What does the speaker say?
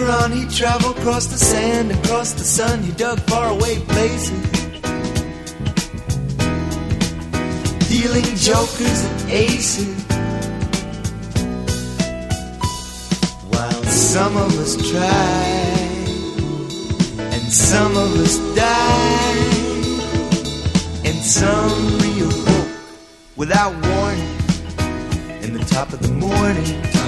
run, he traveled across the sand, across the sun, he dug faraway places, dealing jokers and aces. While some of us tried, and some of us died, and some reawoke without warning in the top of the morning.